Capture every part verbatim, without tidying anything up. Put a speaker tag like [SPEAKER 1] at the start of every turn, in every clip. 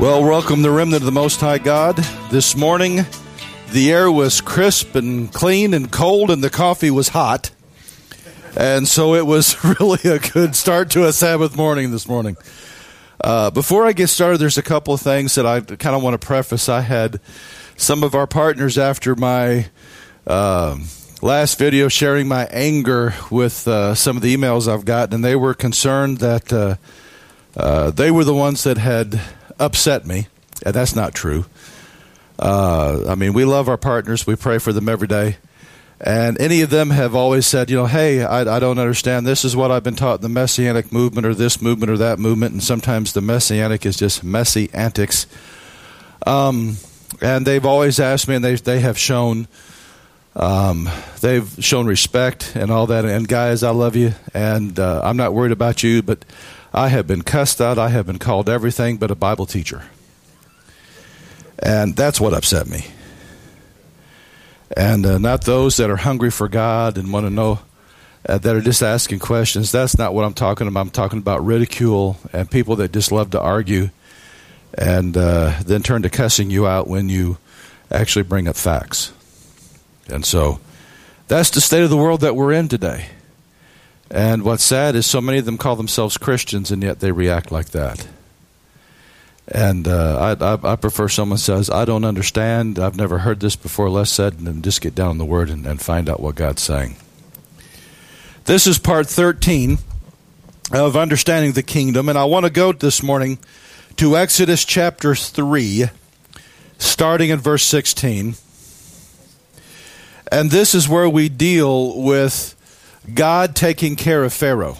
[SPEAKER 1] Well, welcome the remnant of the Most High God. This morning, the air was crisp and clean and cold, and the coffee was hot. And so it was really a good start to a Sabbath morning this morning. Uh, before I get started, there's a couple of things that I kind of want to preface. I had some of our partners after my uh, last video sharing my anger with uh, some of the emails I've gotten, and they were concerned that uh, uh, they were the ones that had upset me, and that's not true. Uh, I mean, we love our partners. We pray for them every day. And any of them have always said, you know, hey, I, I don't understand. This is what I've been taught in the Messianic movement or this movement or that movement. And sometimes the Messianic is just messy antics. Um, and they've always asked me, and they they have shown um, they've shown respect and all that. And guys, I love you, and uh, I'm not worried about you, but I have been cussed out. I have been called everything but a Bible teacher. And that's what upset me. And uh, not those that are hungry for God and want to know, uh, that are just asking questions. That's not what I'm talking about. I'm talking about ridicule and people that just love to argue and uh, then turn to cussing you out when you actually bring up facts. And so that's the state of the world that we're in today. And what's sad is so many of them call themselves Christians, and yet they react like that. And uh, I, I, I prefer someone says, I don't understand, I've never heard this before, less said, and then just get down on the Word and, and find out what God's saying. This is part thirteen of Understanding the Kingdom, and I want to go this morning to Exodus chapter three, starting in verse sixteen. And this is where we deal with God taking care of Pharaoh.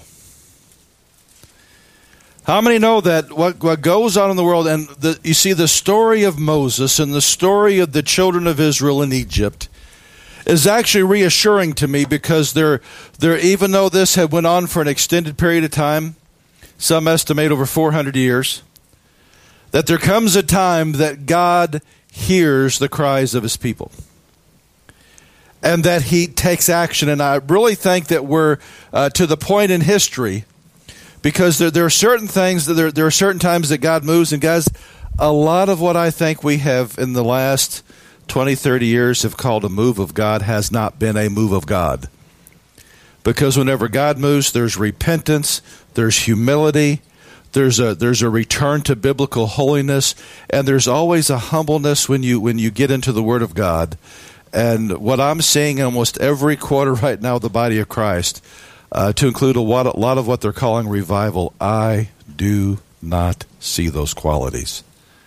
[SPEAKER 1] How many know that what, what goes on in the world, and the, you see the story of Moses and the story of the children of Israel in Egypt is actually reassuring to me, because they're, they're, even though this had went on for an extended period of time, some estimate over four hundred years, that there comes a time that God hears the cries of his people. And that he takes action. And I really think that we're uh, to the point in history, because there, there are certain things, that there, there are certain times that God moves. And guys, a lot of what I think we have in the last twenty, thirty years have called a move of God has not been a move of God. Because whenever God moves, there's repentance, there's humility, there's a there's a return to biblical holiness, and there's always a humbleness when you when you get into the Word of God. And what I'm seeing in almost every quarter right now of the body of Christ, uh, to include a lot, a lot of what they're calling revival, I do not see those qualities.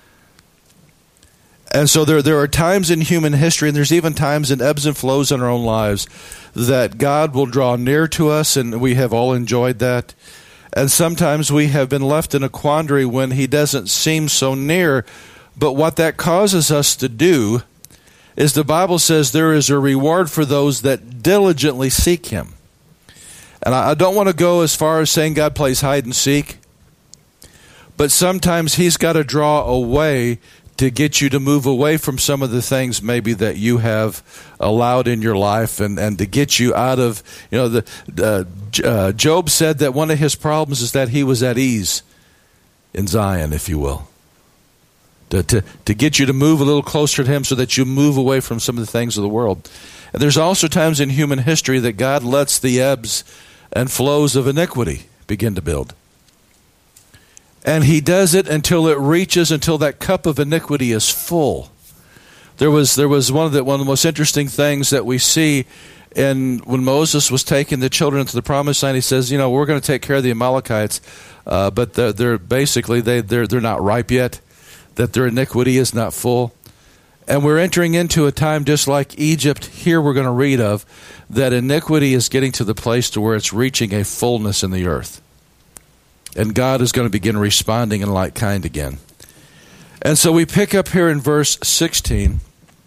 [SPEAKER 1] And so there, there are times in human history, and there's even times in ebbs and flows in our own lives, that God will draw near to us, and we have all enjoyed that. And sometimes we have been left in a quandary when he doesn't seem so near. But what that causes us to do is the Bible says there is a reward for those that diligently seek him. And I don't want to go as far as saying God plays hide and seek, but sometimes he's got to draw away to get you to move away from some of the things maybe that you have allowed in your life, and, and to get you out of, you know, the uh, uh, Job said that one of his problems is that he was at ease in Zion, if you will. To, to, to get you to move a little closer to him so that you move away from some of the things of the world. And there's also times in human history that God lets the ebbs and flows of iniquity begin to build. And he does it until it reaches, until that cup of iniquity is full. There was there was one of the one of the most interesting things that we see in when Moses was taking the children into the promised land. He says, you know, we're going to take care of the Amalekites, uh, but they're, they're basically they they're they're not ripe yet. That their iniquity is not full. And we're entering into a time just like Egypt, here we're going to read of, that iniquity is getting to the place to where it's reaching a fullness in the earth. And God is going to begin responding in like kind again. And so we pick up here in verse sixteen.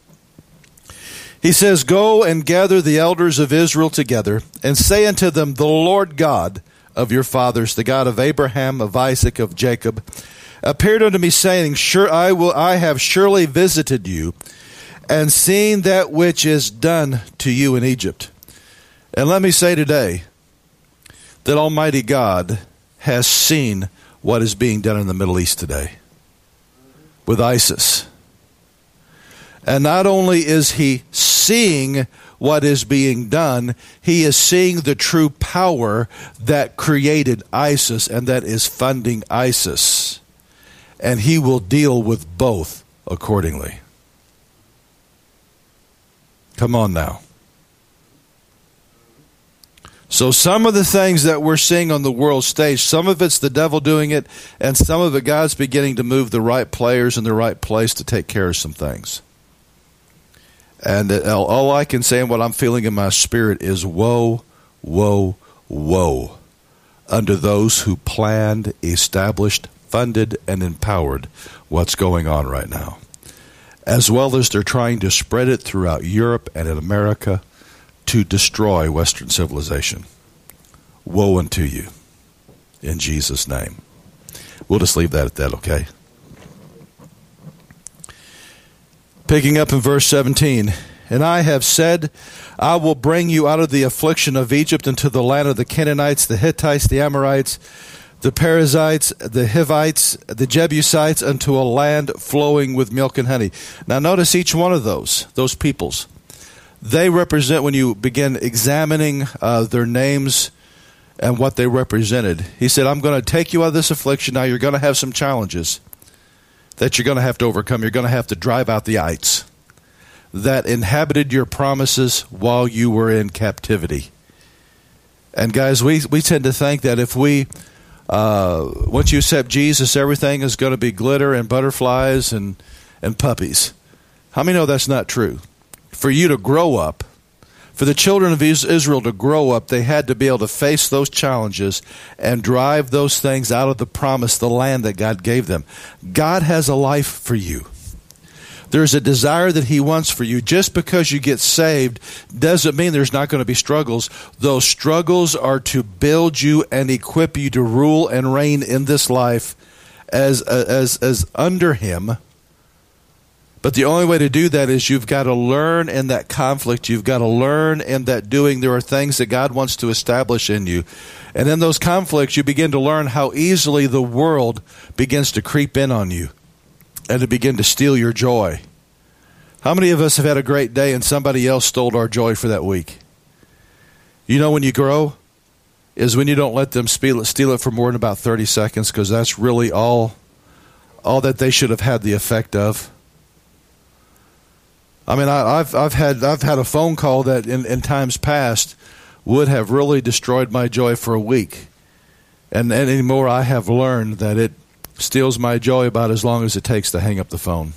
[SPEAKER 1] He says, go and gather the elders of Israel together, and say unto them, the Lord God of your fathers, the God of Abraham, of Isaac, of Jacob, appeared unto me, saying, Sure, I will. I have surely visited you, and seen that which is done to you in Egypt. And let me say today that Almighty God has seen what is being done in the Middle East today. with ISIS. And not only is he seeing what is being done, he is seeing the true power that created ISIS and that is funding ISIS. And he will deal with both accordingly. Come on now. So some of the things that we're seeing on the world stage, some of it's the devil doing it, and some of it God's beginning to move the right players in the right place to take care of some things. And all I can say and what I'm feeling in my spirit is woe, woe, woe unto those who planned, established, funded, and empowered what's going on right now. As well as they're trying to spread it throughout Europe and in America to destroy Western civilization. Woe unto you, in Jesus' name. We'll just leave that at that, okay? Picking up in verse seventeen, and I have said, I will bring you out of the affliction of Egypt into the land of the Canaanites, the Hittites, the Amorites, the Perizzites, the Hivites, the Jebusites, unto a land flowing with milk and honey. Now notice each one of those, those peoples. They represent, when you begin examining uh, their names and what they represented, he said, I'm going to take you out of this affliction. Now you're going to have some challenges that you're going to have to overcome. You're going to have to drive out the ites that inhabited your promises while you were in captivity. And guys, we, we tend to think that if we, uh, once you accept Jesus, everything is going to be glitter and butterflies and, and puppies. How many know that's not true? For you to grow up, for the children of Israel to grow up, they had to be able to face those challenges and drive those things out of the promise, the land that God gave them. God has a life for you. There's a desire that he wants for you. Just because you get saved doesn't mean there's not going to be struggles. Those struggles are to build you and equip you to rule and reign in this life as as as under him. But the only way to do that is you've got to learn in that conflict. You've got to learn in that doing. There are things that God wants to establish in you. And in those conflicts, you begin to learn how easily the world begins to creep in on you and to begin to steal your joy. How many of us have had a great day and somebody else stole our joy for that week? You know when you grow is when you don't let them steal it, steal it for more than about thirty seconds, because that's really all, all that they should have had the effect of. I mean, I, I've I've had I've had a phone call that in, in times past would have really destroyed my joy for a week, and, and anymore I have learned that it steals my joy about as long as it takes to hang up the phone.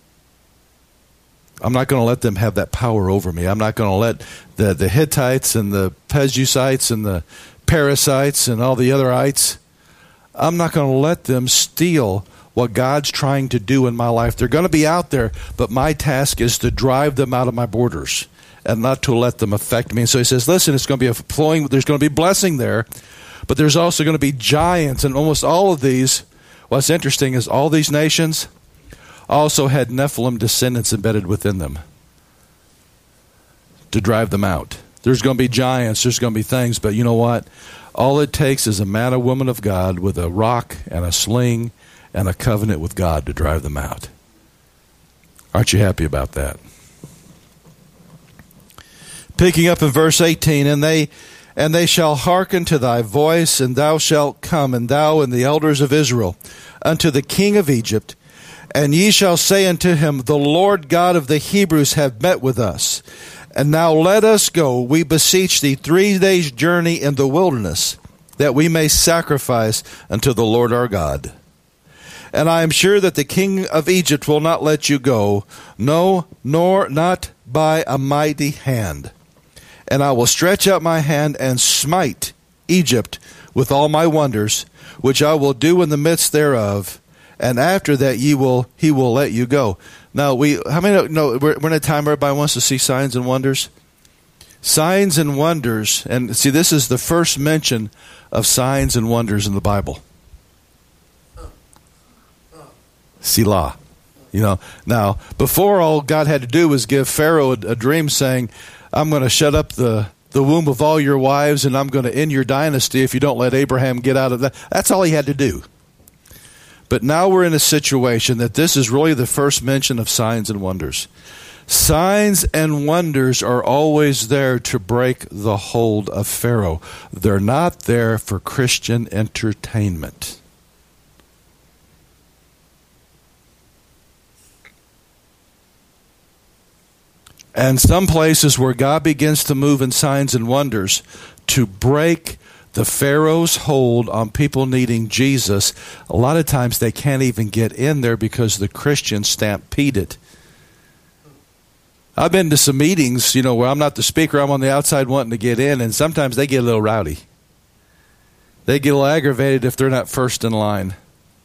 [SPEAKER 1] I'm not going to let them have that power over me. I'm not going to let the the Hittites and the Perizzites and the Perizzites and all the other ites. I'm not going to let them steal what God's trying to do in my life. They're going to be out there, but my task is to drive them out of my borders and not to let them affect me. And so he says, listen, it's going to be a flowing, there's going to be blessing there, but there's also going to be giants. And almost all of these, what's interesting is all these nations also had Nephilim descendants embedded within them to drive them out. There's going to be giants, there's going to be things, but you know what? All it takes is a man or woman of God with a rock and a sling and a covenant with God to drive them out. Aren't you happy about that? Picking up in verse eighteen, and they and they shall hearken to thy voice, and thou shalt come, and thou and the elders of Israel, unto the king of Egypt, and ye shall say unto him, the Lord God of the Hebrews have met with us. And now let us go, we beseech thee, three days' journey in the wilderness, that we may sacrifice unto the Lord our God. And I am sure that the king of Egypt will not let you go, no, nor not by a mighty hand. And I will stretch out my hand and smite Egypt with all my wonders, which I will do in the midst thereof. And after that, ye will he will let you go. Now, we how many know we're, we're in a time where everybody wants to see signs and wonders? Signs and wonders, and see, this is the first mention of signs and wonders in the Bible. Selah. You know, now, before, all God had to do was give Pharaoh a, a dream saying, I'm going to shut up the, the womb of all your wives, and I'm going to end your dynasty if you don't let Abraham get out of that. That's all he had to do. But now we're in a situation that this is really the first mention of signs and wonders. Signs and wonders are always there to break the hold of Pharaoh. They're not there for Christian entertainment. And some places where God begins to move in signs and wonders to break the Pharaoh's hold on people needing Jesus, a lot of times they can't even get in there because the Christians stampede it. I've been to some meetings, you know, where I'm not the speaker, I'm on the outside wanting to get in, and sometimes they get a little rowdy. They get a little aggravated if they're not first in line.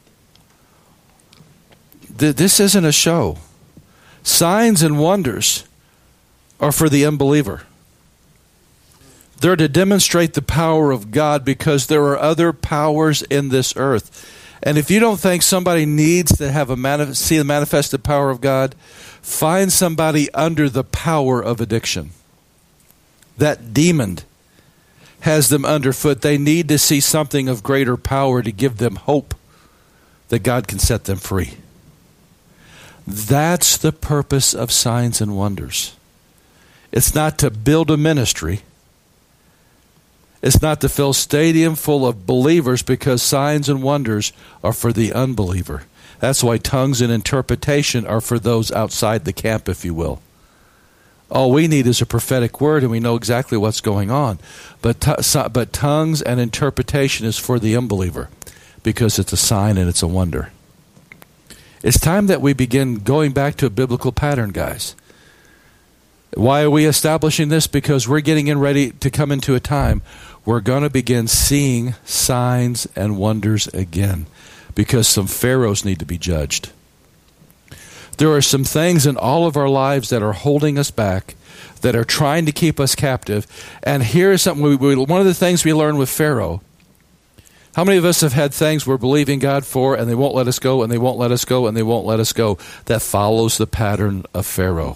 [SPEAKER 1] This isn't a show. Signs and wonders are for the unbeliever. They're to demonstrate the power of God because there are other powers in this earth. And if you don't think somebody needs to have a manif- see the manifested power of God, find somebody under the power of addiction. That demon has them underfoot. They need to see something of greater power to give them hope that God can set them free. That's the purpose of signs and wonders. It's not to build a ministry. It's not to fill a stadium full of believers, because signs and wonders are for the unbeliever. That's why tongues and interpretation are for those outside the camp, if you will. All we need is a prophetic word, and we know exactly what's going on. But, t- but tongues and interpretation is for the unbeliever, because it's a sign and it's a wonder. It's time that we begin going back to a biblical pattern, guys. Why are we establishing this? Because we're getting in ready to come into a time we're going to begin seeing signs and wonders again, because some pharaohs need to be judged. There are some things in all of our lives that are holding us back, that are trying to keep us captive. And here's something, we, we, one of the things we learned with Pharaoh. How many of us have had things we're believing God for, and they won't let us go, and they won't let us go, and they won't let us go? That follows the pattern of Pharaoh.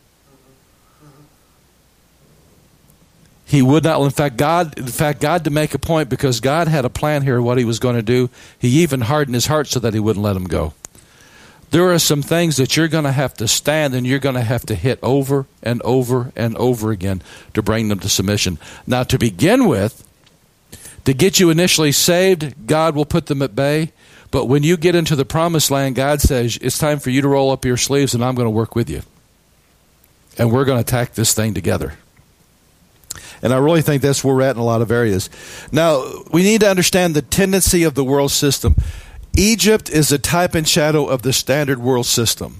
[SPEAKER 1] He would not, in fact, God, in fact, God to make a point, because God had a plan here, what he was going to do. He even hardened his heart so that he wouldn't let him go. There are some things that you're going to have to stand and you're going to have to hit over and over and over again to bring them to submission. Now, to begin with, to get you initially saved, God will put them at bay. But when you get into the promised land, God says, it's time for you to roll up your sleeves and I'm going to work with you. And we're going to attack this thing together. And I really think that's where we're at in a lot of areas. Now, we need to understand the tendency of the world system. Egypt is a type and shadow of the standard world system.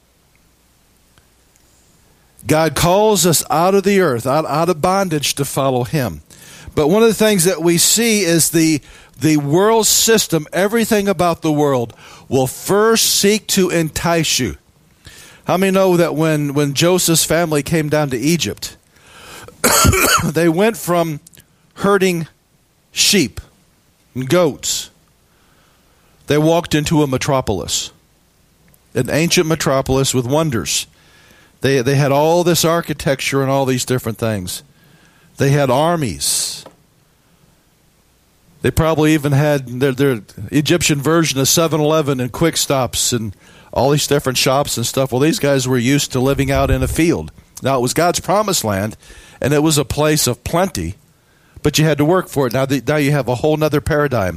[SPEAKER 1] God calls us out of the earth, out, out of bondage to follow him. But one of the things that we see is the, the world system, everything about the world, will first seek to entice you. How many know that when, when Joseph's family came down to Egypt, they went from herding sheep and goats. They walked into a metropolis, an ancient metropolis with wonders. They they had all this architecture and all these different things. They had armies. They probably even had their, their Egyptian version of seven eleven and Quick Stops and all these different shops and stuff. Well, these guys were used to living out in a field. Now, it was God's promised land, and it was a place of plenty, but you had to work for it. Now, the, now you have a whole other paradigm.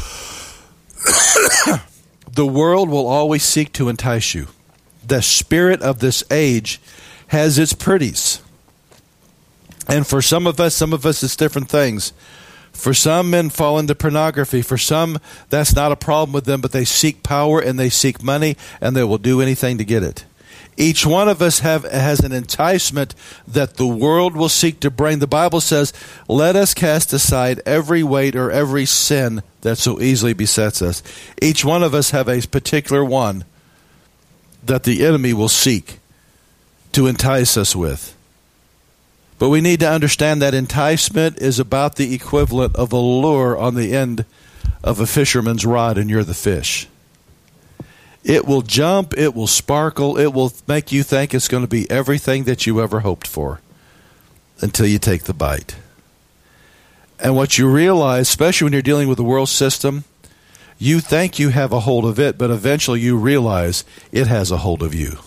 [SPEAKER 1] The world will always seek to entice you. The spirit of this age has its pretties. And for some of us, some of us, it's different things. For some, men fall into pornography. For some, that's not a problem with them, but they seek power and they seek money, and they will do anything to get it. Each one of us have has an enticement that the world will seek to bring. The Bible says, let us cast aside every weight or every sin that so easily besets us. Each one of us have a particular one that the enemy will seek to entice us with. But we need to understand that enticement is about the equivalent of a lure on the end of a fisherman's rod, and you're the fish. It will jump, it will sparkle, it will make you think it's going to be everything that you ever hoped for until you take the bite. And what you realize, especially when you're dealing with the world system, You think you have a hold of it, but eventually you realize it has a hold of you.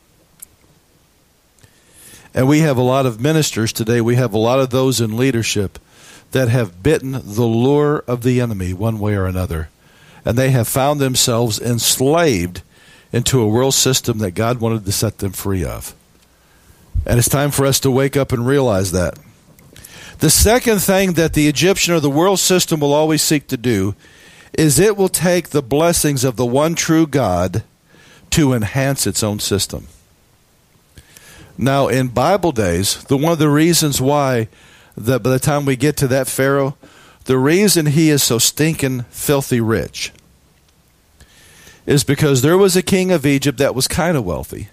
[SPEAKER 1] And we have a lot of ministers today, we have a lot of those in leadership that have bitten the lure of the enemy one way or another. And they have found themselves enslaved into a world system that God wanted to set them free of. And it's time for us to wake up and realize that. The second thing that the Egyptian or the world system will always seek to do is it will take the blessings of the one true God to enhance its own system. Now, in Bible days, the one of the reasons why that by the time we get to that Pharaoh, the reason he is so stinking filthy rich is because there was a king of Egypt that was kind of wealthy.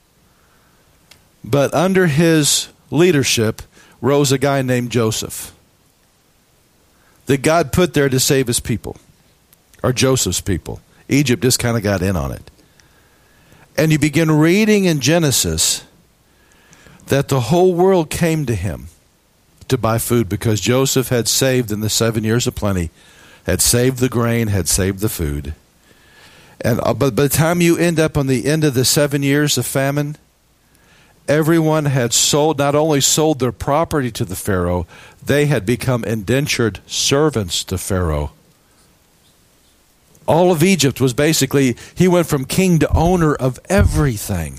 [SPEAKER 1] But under his leadership rose a guy named Joseph that God put there to save his people, or Joseph's people. Egypt just kind of got in on it. And you begin reading in Genesis that the whole world came to him to buy food because Joseph had saved in the seven years of plenty, had saved the grain, had saved the food. And uh, but by the time you end up on the end of the seven years of famine, everyone had sold, not only sold their property to the Pharaoh, they had become indentured servants to Pharaoh. All of Egypt was basically, he went from king to owner of everything.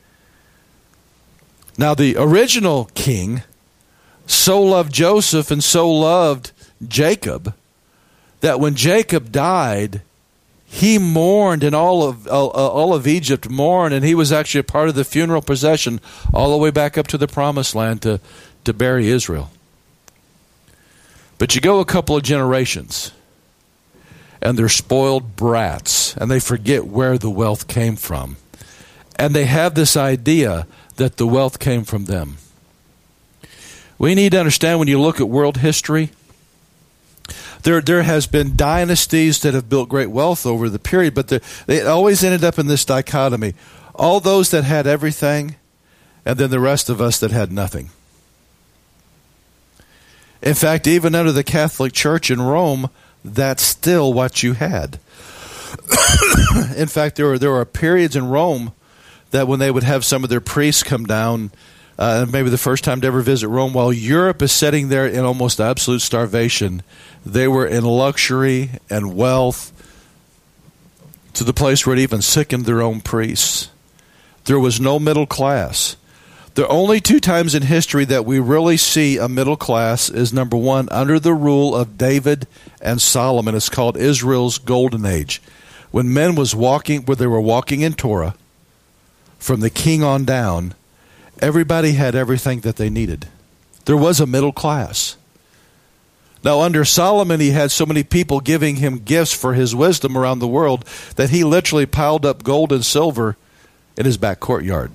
[SPEAKER 1] Now the original king so loved Joseph and so loved Jacob that when Jacob died, he mourned, and all of uh, all of Egypt mourned, and he was actually a part of the funeral procession all the way back up to the Promised Land to, to bury Israel. But you go a couple of generations, and they're spoiled brats, and they forget where the wealth came from. And they have this idea that the wealth came from them. We need to understand when you look at world history, There there has been dynasties that have built great wealth over the period, but they always ended up in this dichotomy. All those that had everything, and then the rest of us that had nothing. In fact, even under the Catholic Church in Rome, that's still what you had. In fact, there were, there were periods in Rome that when they would have some of their priests come down, Uh, maybe the first time to ever visit Rome, while Europe is sitting there in almost absolute starvation, they were in luxury and wealth to the place where it even sickened their own priests. There was no middle class. The only two times in history that we really see a middle class is, number one, under the rule of David and Solomon. It's called Israel's Golden Age. When men was walking, where they were walking in Torah, from the king on down, everybody had everything that they needed. There was a middle class. Now, under Solomon, he had so many people giving him gifts for his wisdom around the world that he literally piled up gold and silver in his back courtyard.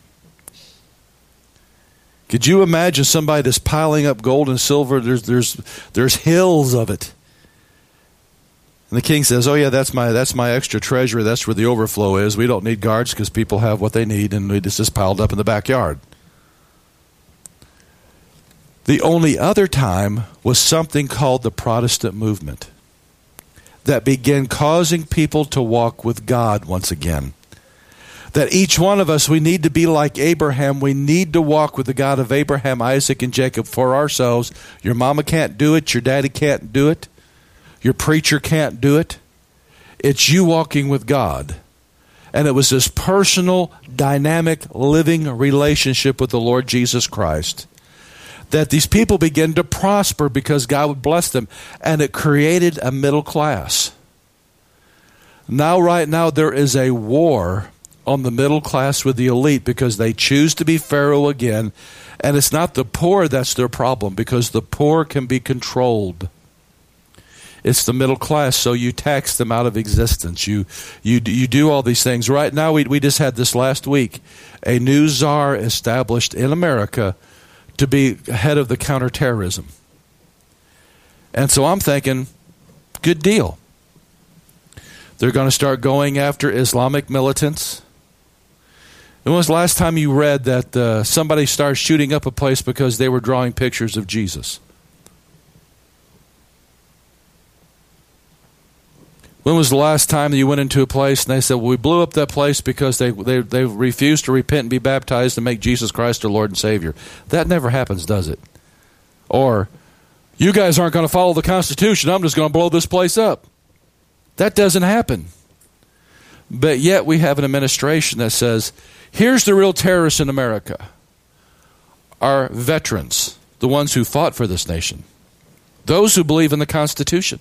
[SPEAKER 1] Could you imagine somebody that's piling up gold and silver? There's, there's, there's hills of it. And the king says, oh yeah, that's my that's my extra treasure. That's where the overflow is. We don't need guards because people have what they need, and it's just piled up in the backyard. The only other time was something called the Protestant movement that began causing people to walk with God once again. That each one of us, we need to be like Abraham. We need to walk with the God of Abraham, Isaac, and Jacob for ourselves. Your mama can't do it. Your daddy can't do it. Your preacher can't do it. It's you walking with God. And it was this personal, dynamic, living relationship with the Lord Jesus Christ that these people began to prosper because God would bless them. And it created a middle class. Now, right now, there is a war on the middle class with the elite because they choose to be Pharaoh again. And it's not the poor that's their problem, because the poor can be controlled. It's the middle class, so you tax them out of existence. You you you do all these things. Right now, we we just had this last week, a new czar established in America to be head of the counterterrorism. And so I'm thinking, good deal. They're going to start going after Islamic militants. When was the last time you read that uh, somebody started shooting up a place because they were drawing pictures of Jesus? When was the last time that you went into a place and they said, well, we blew up that place because they, they, they refused to repent and be baptized and make Jesus Christ their Lord and Savior? That never happens, does it? Or, you guys aren't going to follow the Constitution, I'm just going to blow this place up. That doesn't happen. But yet we have an administration that says, here's the real terrorists in America. Our veterans, the ones who fought for this nation. Those who believe in the Constitution.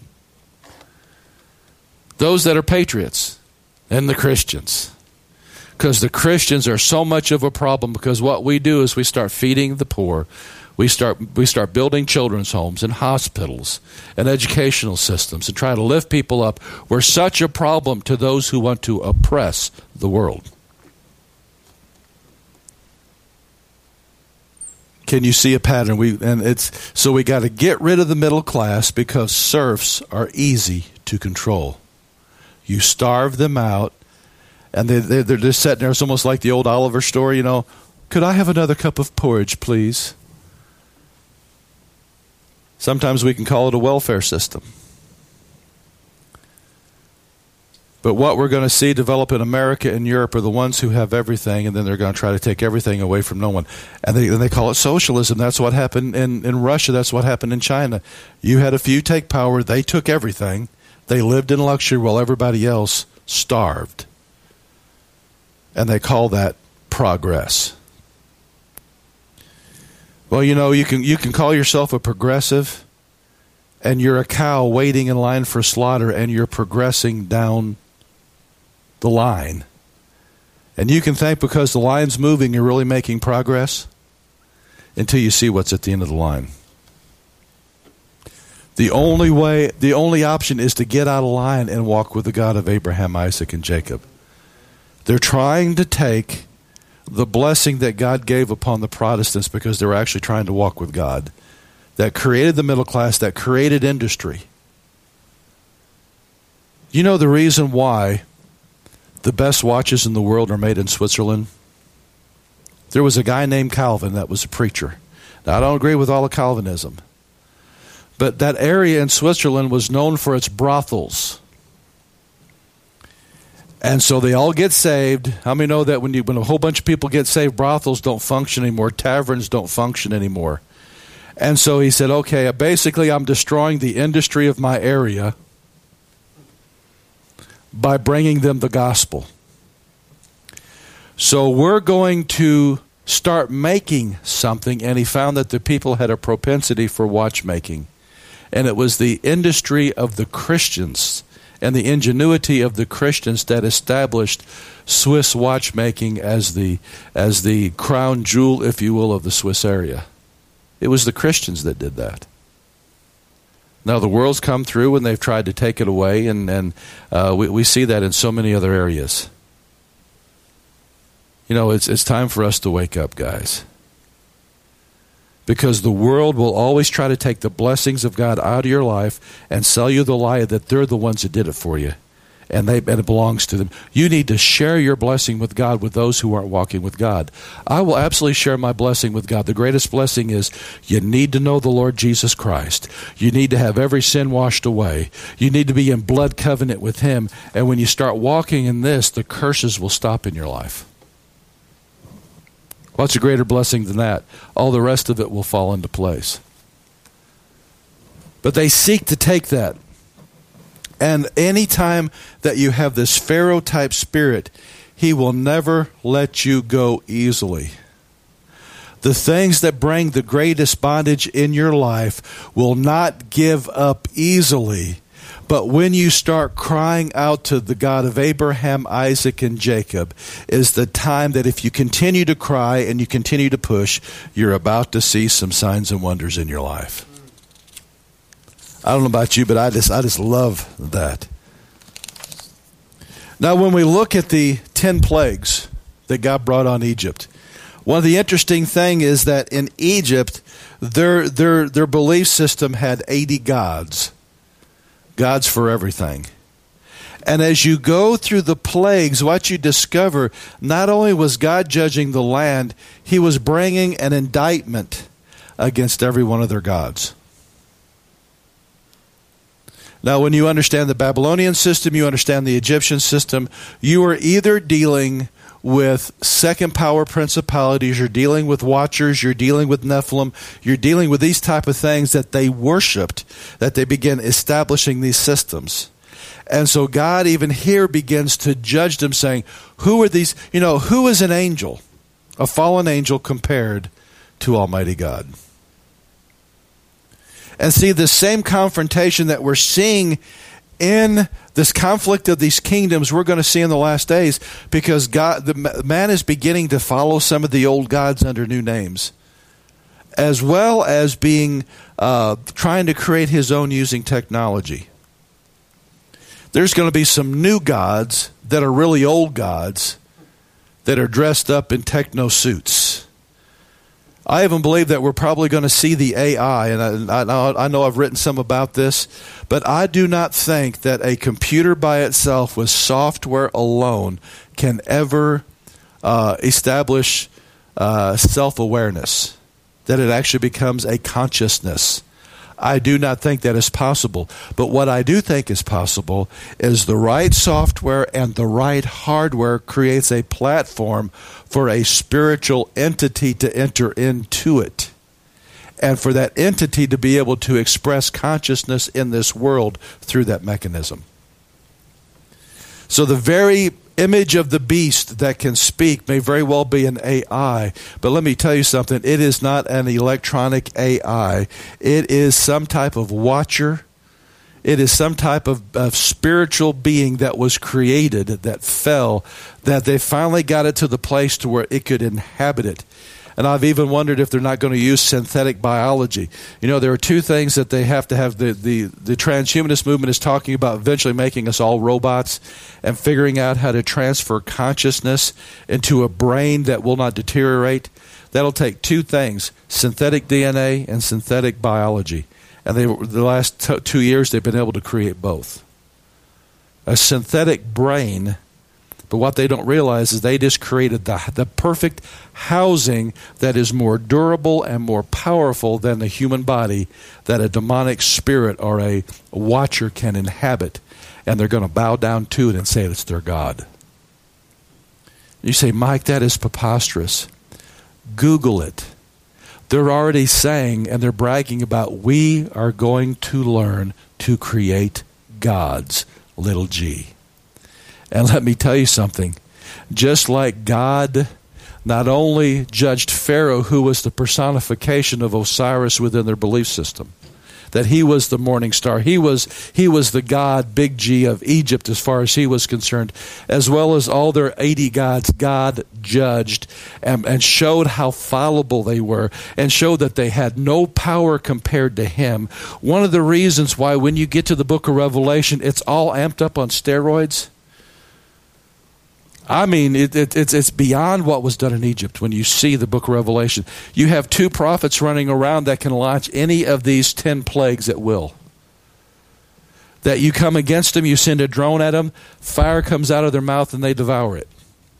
[SPEAKER 1] Those that are patriots and the Christians. Because the Christians are so much of a problem, because what we do is we start feeding the poor. We start we start building children's homes and hospitals and educational systems and try to lift people up. We're such a problem to those who want to oppress the world. Can you see a pattern? We and it's so we got to get rid of the middle class, because serfs are easy to control. You starve them out, and they, they, they're just sitting there. It's almost like the old Oliver story, you know. Could I have another cup of porridge, please? Sometimes we can call it a welfare system. But what we're going to see develop in America and Europe are the ones who have everything, and then they're going to try to take everything away from no one. And they, and they call it socialism. That's what happened in, in Russia. That's what happened in China. You had a few take power. They took everything. They lived in luxury while everybody else starved. And they call that progress. Well, you know, you can you can call yourself a progressive, and you're a cow waiting in line for slaughter, and you're progressing down the line. And you can think because the line's moving, you're really making progress, until you see what's at the end of the line. The only way, the only option is to get out of line and walk with the God of Abraham, Isaac, and Jacob. They're trying to take the blessing that God gave upon the Protestants, because they were actually trying to walk with God, that created the middle class, that created industry. You know the reason why the best watches in the world are made in Switzerland? There was a guy named Calvin that was a preacher. Now, I don't agree with all of Calvinism, but that area in Switzerland was known for its brothels. And so they all get saved. How many know that when you when a whole bunch of people get saved, brothels don't function anymore, taverns don't function anymore? And so he said, okay, basically I'm destroying the industry of my area by bringing them the gospel. So we're going to start making something. And he found that the people had a propensity for watchmaking. And it was the industry of the Christians and the ingenuity of the Christians that established Swiss watchmaking as the as the crown jewel, if you will, of the Swiss area. It was the Christians that did that. Now the world's come through and they've tried to take it away, and, and uh, we, we see that in so many other areas. You know, it's it's time for us to wake up, guys. Because the world will always try to take the blessings of God out of your life and sell you the lie that they're the ones that did it for you. And, they, and it belongs to them. You need to share your blessing with God with those who aren't walking with God. I will absolutely share my blessing with God. The greatest blessing is you need to know the Lord Jesus Christ. You need to have every sin washed away. You need to be in blood covenant with Him. And when you start walking in this, the curses will stop in your life. What's a greater blessing than that? All the rest of it will fall into place. But they seek to take that. And any time that you have this Pharaoh-type spirit, he will never let you go easily. The things that bring the greatest bondage in your life will not give up easily. But when you start crying out to the God of Abraham, Isaac, and Jacob, is the time that if you continue to cry and you continue to push, you're about to see some signs and wonders in your life. I don't know about you, but I just I just love that. Now, when we look at the ten plagues that God brought on Egypt, one of the interesting things is that in Egypt, their their their belief system had eighty gods. Gods for everything. And as you go through the plagues, what you discover, not only was God judging the land, He was bringing an indictment against every one of their gods. Now, when you understand the Babylonian system, you understand the Egyptian system, you are either dealing with second power principalities, you're dealing with watchers, you're dealing with Nephilim, you're dealing with these type of things that they worshipped, that they begin establishing these systems. And so God even here begins to judge them, saying, who are these, you know, who is an angel, a fallen angel compared to Almighty God? And see, the same confrontation that we're seeing in this conflict of these kingdoms, we're going to see in the last days, because God, the man is beginning to follow some of the old gods under new names, as well as being uh, trying to create his own using technology. There's going to be some new gods that are really old gods that are dressed up in techno suits. I even believe that we're probably going to see the A I, and I, I, I know I've written some about this, but I do not think that a computer by itself with software alone can ever uh, establish uh, self-awareness, that it actually becomes a consciousness. I do not think that is possible. But what I do think is possible is the right software and the right hardware creates a platform for a spiritual entity to enter into it, and for that entity to be able to express consciousness in this world through that mechanism. So the very image of the beast that can speak may very well be an A I. But let me tell you something. It is not an electronic A I. It is some type of watcher. It is some type of, of spiritual being that was created, that fell, that they finally got it to the place to where it could inhabit it. And I've even wondered if they're not going to use synthetic biology. You know, there are two things that they have to have. The, the, the transhumanist movement is talking about eventually making us all robots and figuring out how to transfer consciousness into a brain that will not deteriorate. That'll take two things, synthetic D N A and synthetic biology. And they, the last t- two years, they've been able to create both. A synthetic brain. But what they don't realize is they just created the, the perfect housing that is more durable and more powerful than the human body that a demonic spirit or a watcher can inhabit. And they're going to bow down to it and say it's their God. You say, Mike, that is preposterous. Google it. They're already saying and they're bragging about, we are going to learn to create gods, little g. And let me tell you something. Just like God not only judged Pharaoh, who was the personification of Osiris within their belief system, that he was the morning star. He was he was the god, big G, of Egypt as far as he was concerned, as well as all their eighty gods. God judged and, and showed how fallible they were and showed that they had no power compared to him. One of the reasons why when you get to the book of Revelation, it's all amped up on steroids. I mean, it, it, it's it's beyond what was done in Egypt when you see the book of Revelation. You have two prophets running around that can launch any of these ten plagues at will. That you come against them, you send a drone at them, fire comes out of their mouth and they devour it.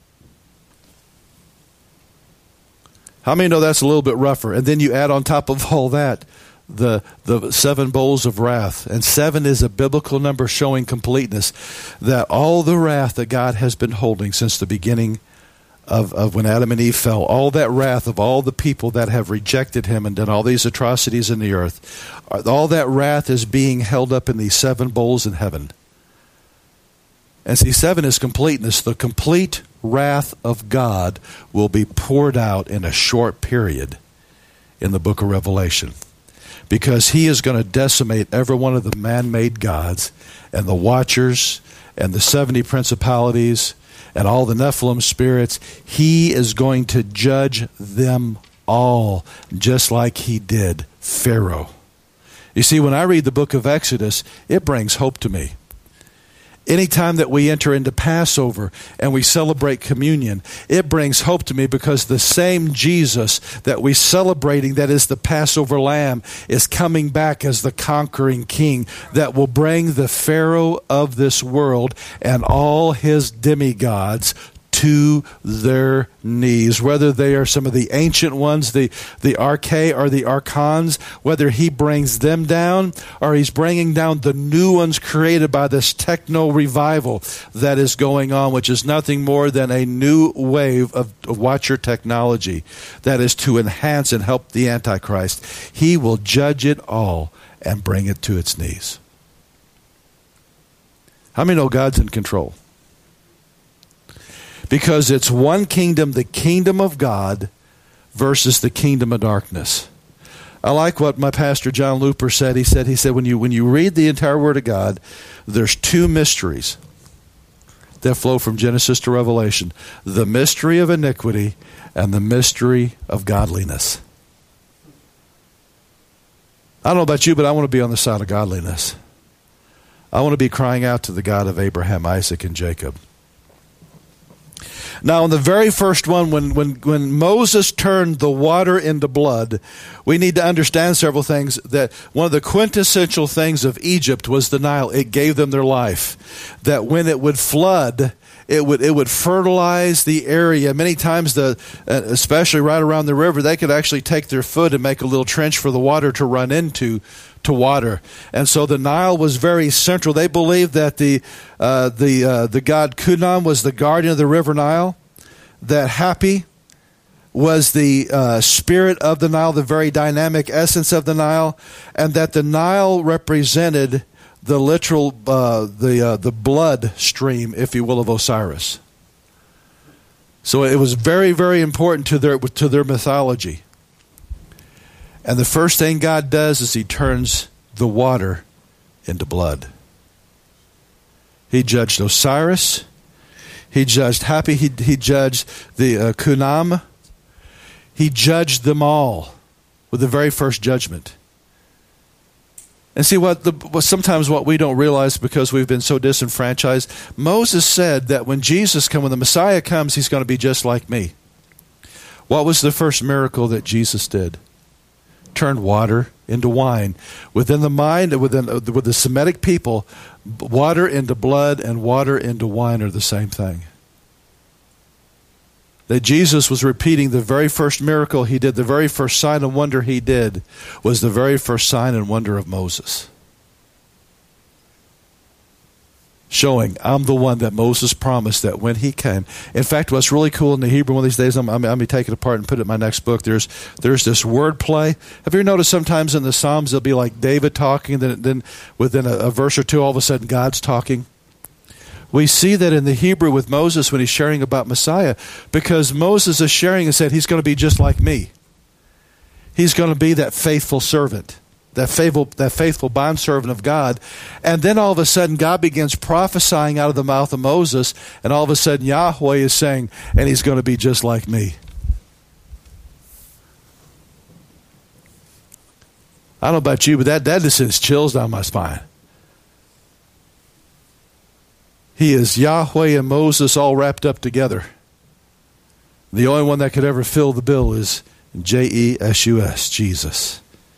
[SPEAKER 1] How many know that's a little bit rougher? And then you add on top of all that the the seven bowls of wrath. And seven is a biblical number showing completeness, that all the wrath that God has been holding since the beginning of, of when Adam and Eve fell, all that wrath of all the people that have rejected him and done all these atrocities in the earth, all that wrath is being held up in these seven bowls in heaven. And see, seven is completeness. The complete wrath of God will be poured out in a short period in the book of Revelation. Because he is going to decimate every one of the man-made gods and the watchers and the seventy principalities and all the Nephilim spirits. He is going to judge them all, just like he did Pharaoh. You see, when I read the book of Exodus, it brings hope to me. Anytime that we enter into Passover and we celebrate communion, it brings hope to me, because the same Jesus that we're celebrating, that is the Passover lamb, is coming back as the conquering king that will bring the Pharaoh of this world and all his demigods to their knees, whether they are some of the ancient ones, the, the arche or the archons, whether he brings them down or he's bringing down the new ones created by this techno revival that is going on, which is nothing more than a new wave of, of watch your technology that is to enhance and help the Antichrist. He will judge it all and bring it to its knees. How many know God's in control? Because it's one kingdom, the kingdom of God, versus the kingdom of darkness. I like what my pastor John Looper said. He said, he said, when you when you read the entire Word of God, there's two mysteries that flow from Genesis to Revelation. The mystery of iniquity and the mystery of godliness. I don't know about you, but I want to be on the side of godliness. I want to be crying out to the God of Abraham, Isaac, and Jacob. Now, in the very first one, when, when, when Moses turned the water into blood, we need to understand several things. That one of the quintessential things of Egypt was the Nile. It gave them their life. That when it would flood, it would it would fertilize the area. Many times, the especially right around the river, they could actually take their foot and make a little trench for the water to run into to water. And so the Nile was very central. They believed that the uh, the uh, the god Cunam was the guardian of the river Nile, that Hapi was the uh, spirit of the Nile, the very dynamic essence of the Nile, and that the Nile represented the literal uh, the uh, the blood stream, if you will, of Osiris. So it was very, very important to their to their mythology. And the first thing God does is he turns the water into blood. He judged Osiris. He judged Hapi. He, he judged the uh, Cunam. He judged them all with the very first judgment. And see, what, the, what sometimes what we don't realize because we've been so disenfranchised, Moses said that when Jesus comes, when the Messiah comes, he's going to be just like me. What was the first miracle that Jesus did? Turned water into wine. Within the mind, within with the Semitic people, water into blood and water into wine are the same thing. That Jesus was repeating the very first miracle he did, the very first sign and wonder he did, was the very first sign and wonder of Moses. Showing, I'm the one that Moses promised that when he came. In fact, what's really cool in the Hebrew one of these days, I'm, I'm, I'm going to take it apart and put it in my next book. There's there's this word play. Have you ever noticed sometimes in the Psalms it'll be like David talking, then then within a, a verse or two, all of a sudden God's talking? We see that in the Hebrew with Moses when he's sharing about Messiah, because Moses is sharing and said he's going to be just like me. He's going to be that faithful servant. That faithful, that faithful bondservant of God. And then all of a sudden, God begins prophesying out of the mouth of Moses, and all of a sudden, Yahweh is saying, and he's going to be just like me. I don't know about you, but that, that just sends chills down my spine. He is Yahweh and Moses all wrapped up together. The only one that could ever fill the bill is J E S U S, Jesus.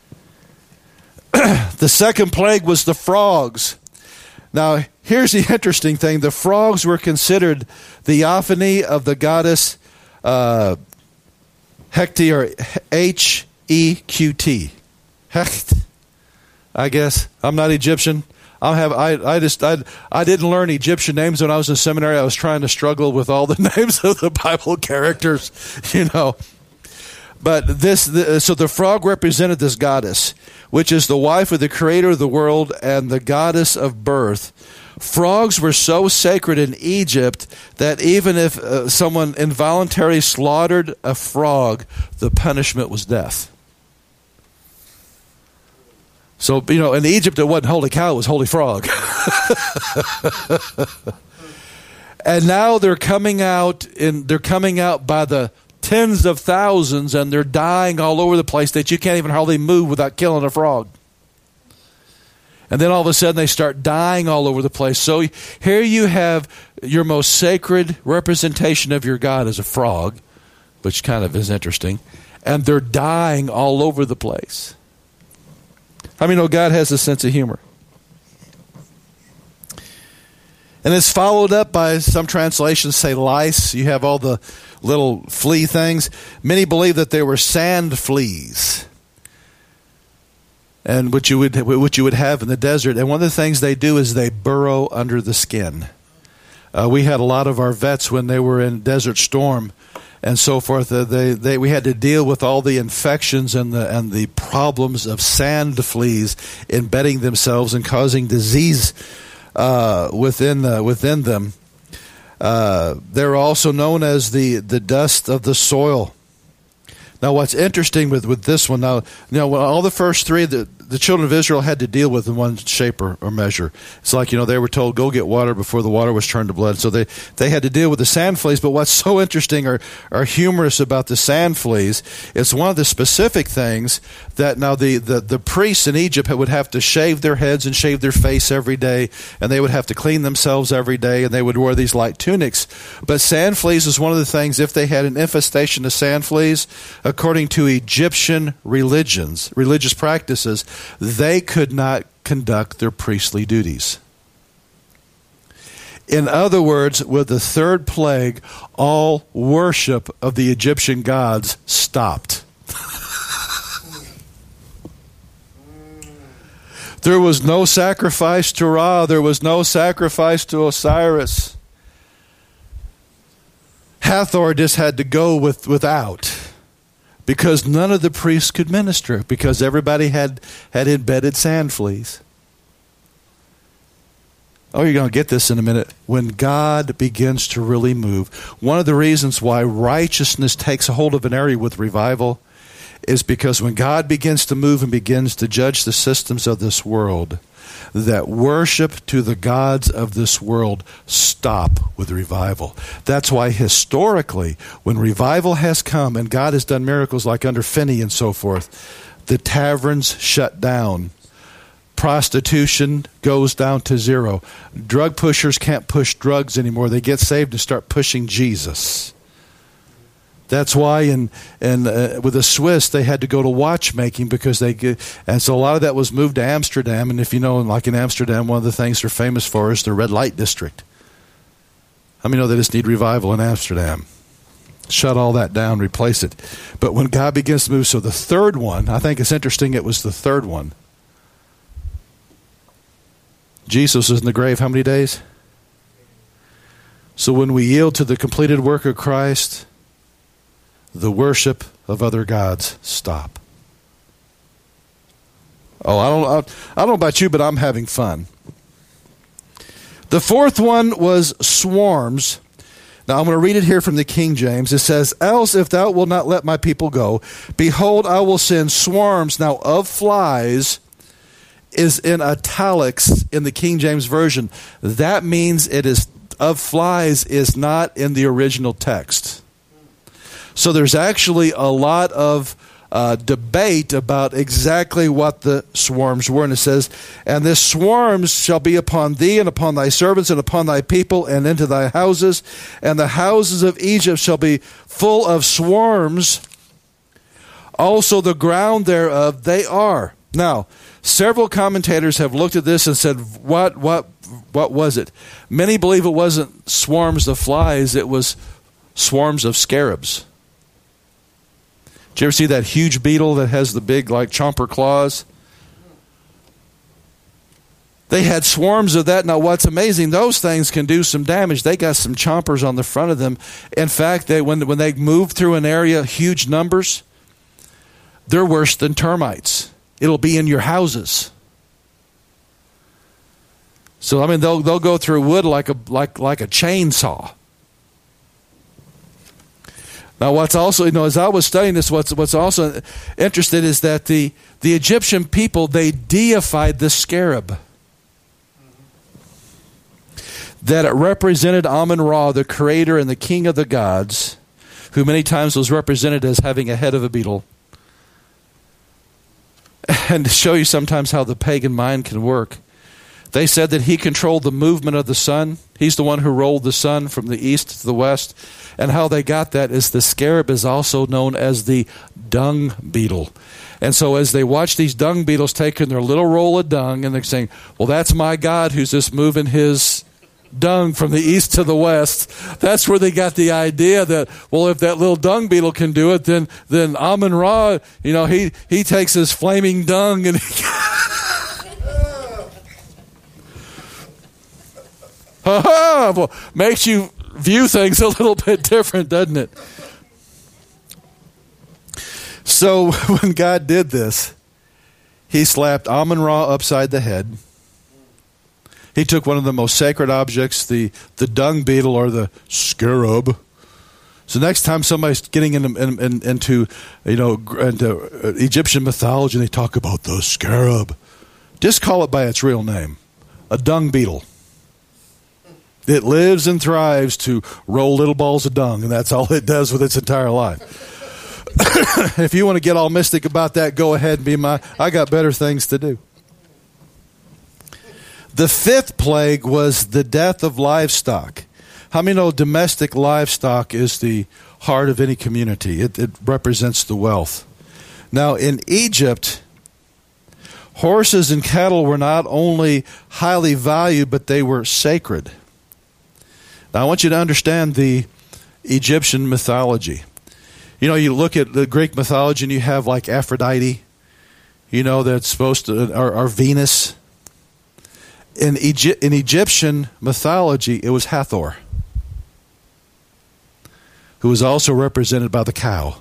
[SPEAKER 1] The second plague was the frogs. Now, here's the interesting thing. The frogs were considered the theophany of the goddess uh, Hecate, or H E Q T. Hecht, I guess. I'm not Egyptian. I have I I just I I didn't learn Egyptian names when I was in seminary. I was trying to struggle with all the names of the Bible characters, you know. But this, the, so the frog represented this goddess, which is the wife of the creator of the world and the goddess of birth. Frogs were so sacred in Egypt that even if uh, someone involuntarily slaughtered a frog, the punishment was death. So, you know, in Egypt, it wasn't holy cow, it was holy frog. And now they're coming out in, they're coming out by the tens of thousands, and they're dying all over the place that you can't even hardly move without killing a frog. And then all of a sudden they start dying all over the place. So here you have your most sacred representation of your God as a frog, which kind of is interesting, and they're dying all over the place. How many know God has a sense of humor? And it's followed up by, some translations say, lice. You have all the little flea things. Many believe that they were sand fleas, and what you would what you would have in the desert. And one of the things they do is they burrow under the skin. Uh, we had a lot of our vets when they were in Desert Storm and so forth. Uh, they, they we had to deal with all the infections and the and the problems of sand fleas embedding themselves and causing disease uh, within uh, within them. Uh, they're also known as the the dust of the soil. Now, what's interesting with, with this one, now, you know, all the first three, the, the children of Israel had to deal with in one shape or, or measure. It's like, you know, they were told, go get water before the water was turned to blood. So they, they had to deal with the sand fleas. But what's so interesting or, or humorous about the sand fleas is one of the specific things that now the, the, the priests in Egypt would have to shave their heads and shave their face every day, and they would have to clean themselves every day, and they would wear these light tunics. But sand fleas is one of the things, if they had an infestation of sand fleas, according to Egyptian religions, religious practices, they could not conduct their priestly duties. In other words, with the third plague, all worship of the Egyptian gods stopped. There was no sacrifice to Ra. There was no sacrifice to Osiris. Hathor just had to go with, without. Because none of the priests could minister, because everybody had, had embedded sand fleas. Oh, you're going to get this in a minute. When God begins to really move, one of the reasons why righteousness takes a hold of an area with revival is because when God begins to move and begins to judge the systems of this world, that worship to the gods of this world stop with revival. That's why historically, when revival has come and God has done miracles like under Finney and so forth, the taverns shut down. Prostitution goes down to zero. Drug pushers can't push drugs anymore. They get saved and start pushing Jesus. That's why in, in uh, with the Swiss, they had to go to watchmaking because they get, and so a lot of that was moved to Amsterdam. And if you know, like in Amsterdam, one of the things they're famous for is the red light district. How many know they just need revival in Amsterdam? Shut all that down, replace it. But when God begins to move, so the third one, I think it's interesting it was the third one. Jesus was in the grave how many days? So when we yield to the completed work of Christ, the worship of other gods stop. Oh, I don't, I don't know about you, but I'm having fun. The fourth one was swarms. Now I'm going to read it here from the King James. It says, "Else if thou wilt not let my people go, behold, I will send swarms now of flies," is in italics in the King James Version. That means it is of flies is not in the original text. So there's actually a lot of uh, debate about exactly what the swarms were. And it says, "And this swarms shall be upon thee and upon thy servants and upon thy people and into thy houses. And the houses of Egypt shall be full of swarms. Also the ground thereof they are." Now, several commentators have looked at this and said, what, what, what was it? Many believe it wasn't swarms of flies, it was swarms of scarabs. Did you ever see that huge beetle that has the big, like, chomper claws? They had swarms of that. Now, what's amazing, those things can do some damage. They got some chompers on the front of them. In fact, they when, when they move through an area, huge numbers, they're worse than termites. It'll be in your houses. So, I mean, they'll they'll go through wood like a like like a chainsaw. Now, what's also, you know, as I was studying this, what's what's also interesting is that the, the Egyptian people, they deified the scarab. That it represented Amun-Ra, the creator and the king of the gods, who many times was represented as having a head of a beetle. And to show you sometimes how the pagan mind can work, they said that he controlled the movement of the sun. He's the one who rolled the sun from the east to the west. And how they got that is the scarab is also known as the dung beetle. And so as they watch these dung beetles taking their little roll of dung, and they're saying, well, that's my God who's just moving his dung from the east to the west. That's where they got the idea that, well, if that little dung beetle can do it, then then Amun-Ra, you know, he, he takes his flaming dung and he well, makes you view things a little bit different, doesn't it? So when God did this, he slapped Amun-Ra upside the head. He took one of the most sacred objects, the, the dung beetle or the scarab. So next time somebody's getting in, in, in, into, you know, into Egyptian mythology and they talk about the scarab, just call it by its real name, a dung beetle. It lives and thrives to roll little balls of dung, and that's all it does with its entire life. If you want to get all mystic about that, go ahead and be my, I got better things to do. The fifth plague was the death of livestock. How many know domestic livestock is the heart of any community? It, it represents the wealth. Now, in Egypt, horses and cattle were not only highly valued, but they were sacred. Now, I want you to understand the Egyptian mythology. You know, you look at the Greek mythology and you have like Aphrodite, you know, that's supposed to, or, or Venus. In, Egy- in Egyptian mythology, it was Hathor, who was also represented by the cow.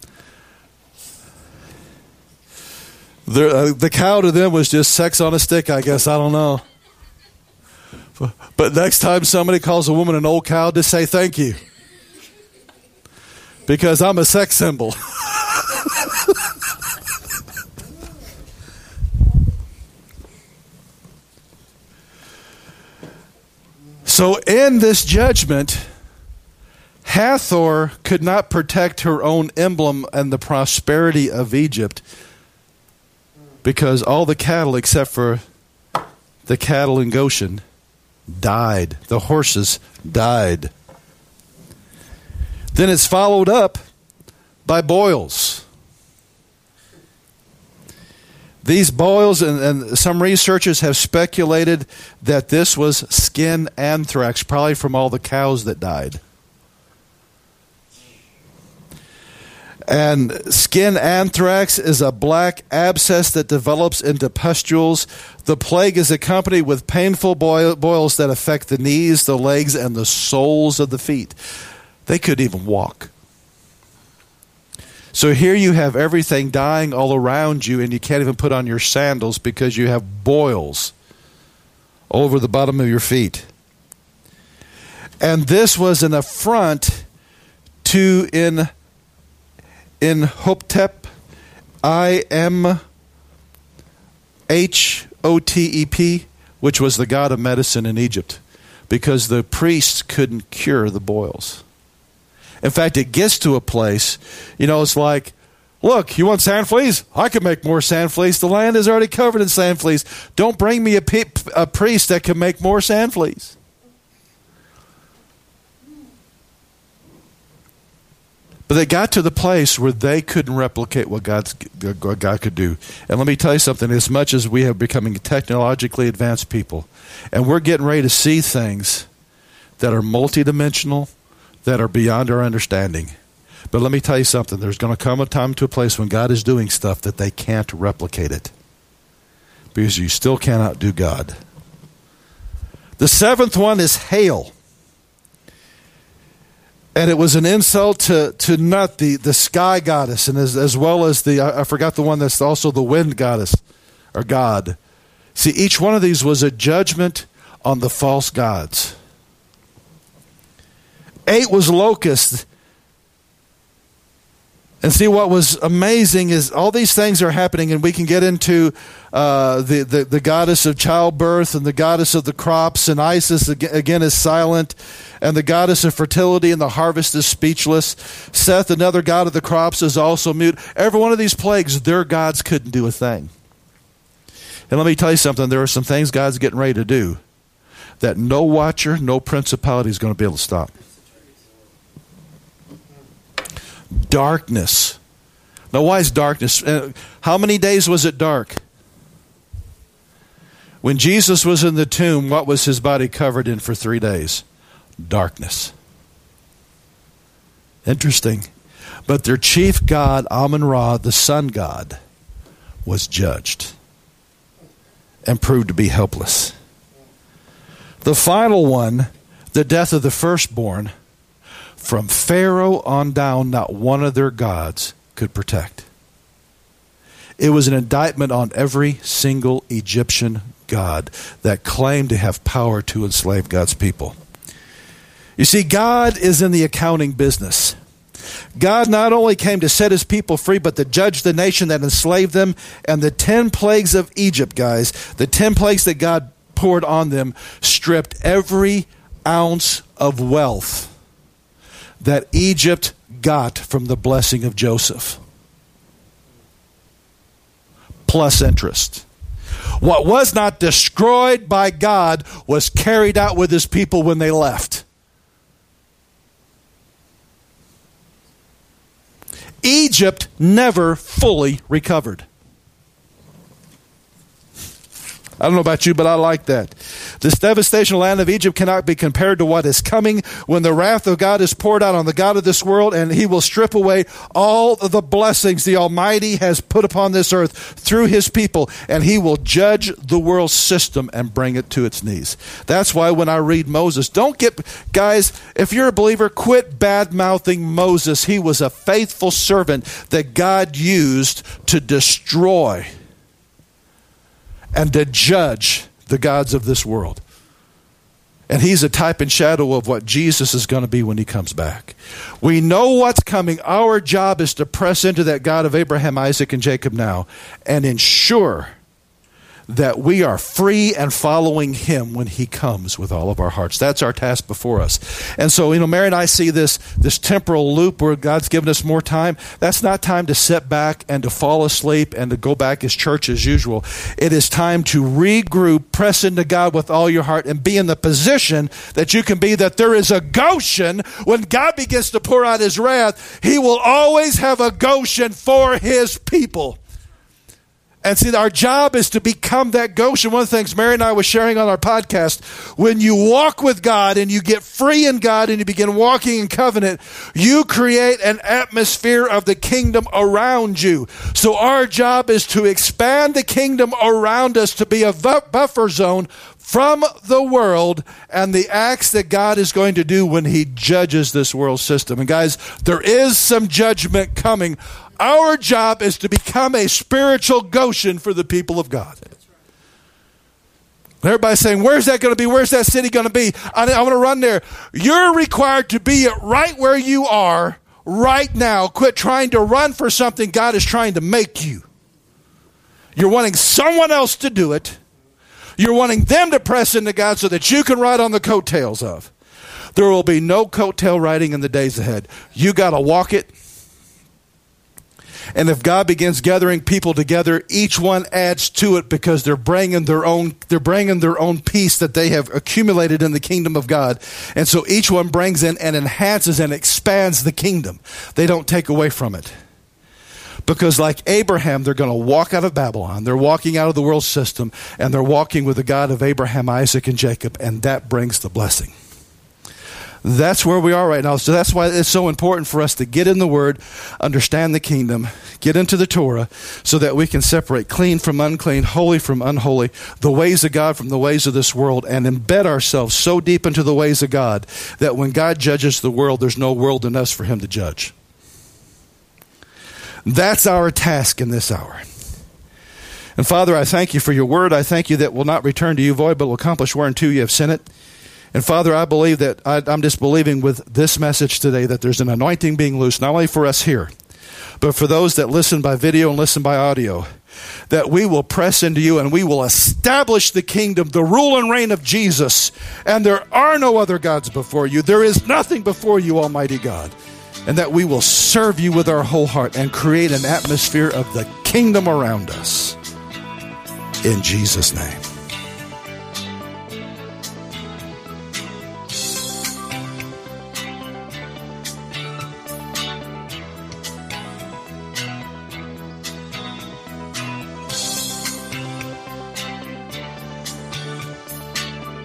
[SPEAKER 1] The, uh, the cow to them was just sex on a stick, I guess. I don't know. But next time somebody calls a woman an old cow, just say thank you. Because I'm a sex symbol. So in this judgment, Hathor could not protect her own emblem and the prosperity of Egypt because all the cattle except for the cattle in Goshen died. The horses died. Then it's followed up by boils. These boils, and, and some researchers have speculated that this was skin anthrax, probably from all the cows that died. And skin anthrax is a black abscess that develops into pustules. The plague is accompanied with painful boil, boils that affect the knees, the legs, and the soles of the feet. They couldn't even walk. So here you have everything dying all around you, and you can't even put on your sandals because you have boils all over the bottom of your feet. And this was an affront to in in Hoptep, I M H O T E P, which was the god of medicine in Egypt, because the priests couldn't cure the boils. In fact, it gets to a place, you know, it's like, look, you want sand fleas? I can make more sand fleas. The land is already covered in sand fleas. Don't bring me a, pe- a priest that can make more sand fleas. But they got to the place where they couldn't replicate what, God's, what God could do. And let me tell you something, as much as we are becoming technologically advanced people, and we're getting ready to see things that are multidimensional, that are beyond our understanding. But let me tell you something. There's going to come a time to a place when God is doing stuff that they can't replicate it. Because you still cannot do God. The seventh one is hail. And it was an insult to, to Nut, the, the sky goddess, and as, as well as the, I, I forgot the one that's also the wind goddess, or God. See, each one of these was a judgment on the false gods. Eight was locusts. And see, what was amazing is all these things are happening, and we can get into uh, the, the, the goddess of childbirth and the goddess of the crops, and Isis again is silent, and the goddess of fertility and the harvest is speechless. Seth, another god of the crops, is also mute. Every one of these plagues, their gods couldn't do a thing. And let me tell you something, there are some things God's getting ready to do that no watcher, no principality is going to be able to stop. Darkness. Now, why is darkness? Uh, how many days was it dark? When Jesus was in the tomb, what was his body covered in for three days? Darkness. Interesting. But their chief god, Amun-Ra, the sun god, was judged and proved to be helpless. The final one, the death of the firstborn, from Pharaoh on down, not one of their gods could protect. It was an indictment on every single Egyptian god that claimed to have power to enslave God's people. You see, God is in the accounting business. God not only came to set his people free, but to judge the nation that enslaved them. And the ten plagues of Egypt, guys, the ten plagues that God poured on them, stripped every ounce of wealth that Egypt got from the blessing of Joseph, plus interest. What was not destroyed by God was carried out with his people when they left. Egypt never fully recovered. I don't know about you, but I like that. This devastation land of Egypt cannot be compared to what is coming when the wrath of God is poured out on the God of this world, and he will strip away all of the blessings the Almighty has put upon this earth through his people, and he will judge the world system and bring it to its knees. That's why when I read Moses, don't get, guys, if you're a believer, quit bad-mouthing Moses. He was a faithful servant that God used to destroy and to judge the gods of this world. And he's a type and shadow of what Jesus is going to be when he comes back. We know what's coming. Our job is to press into that God of Abraham, Isaac, and Jacob now and ensure that we are free and following him when he comes with all of our hearts. That's our task before us. And so, you know, Mary and I see this, this temporal loop where God's given us more time. That's not time to sit back and to fall asleep and to go back as church as usual. It is time to regroup, press into God with all your heart, and be in the position that you can be, that there is a Goshen. When God begins to pour out his wrath, he will always have a Goshen for his people. And see, our job is to become that Goshen. One of the things Mary and I was sharing on our podcast, when you walk with God and you get free in God and you begin walking in covenant, you create an atmosphere of the kingdom around you. So our job is to expand the kingdom around us to be a buffer zone from the world and the acts that God is going to do when he judges this world system. And guys, there is some judgment coming. Our job is to become a spiritual Goshen for the people of God. Everybody's saying, where's that going to be? Where's that city going to be? I, I want to run there. You're required to be right where you are right now. Quit trying to run for something God is trying to make you. You're wanting someone else to do it. You're wanting them to press into God so that you can ride on the coattails of. There will be no coattail riding in the days ahead. You got to walk it. And if God begins gathering people together, each one adds to it because they're bringing their own, they're bringing their own peace that they have accumulated in the kingdom of God. And so each one brings in and enhances and expands the kingdom. They don't take away from it. Because like Abraham, they're going to walk out of Babylon. They're walking out of the world system, and they're walking with the God of Abraham, Isaac, and Jacob, and that brings the blessing. That's where we are right now. So that's why it's so important for us to get in the Word, understand the kingdom, get into the Torah, so that we can separate clean from unclean, holy from unholy, the ways of God from the ways of this world, and embed ourselves so deep into the ways of God that when God judges the world, there's no world in us for him to judge. That's our task in this hour. And Father, I thank you for your word. I thank you that will not return to you void, but will accomplish whereunto you have sent it. And Father, I believe that I, I'm just believing with this message today that there's an anointing being loosed, not only for us here, but for those that listen by video and listen by audio, that we will press into you and we will establish the kingdom, the rule and reign of Jesus. And there are no other gods before you. There is nothing before you, Almighty God. And that we will serve you with our whole heart and create an atmosphere of the kingdom around us. In Jesus' name.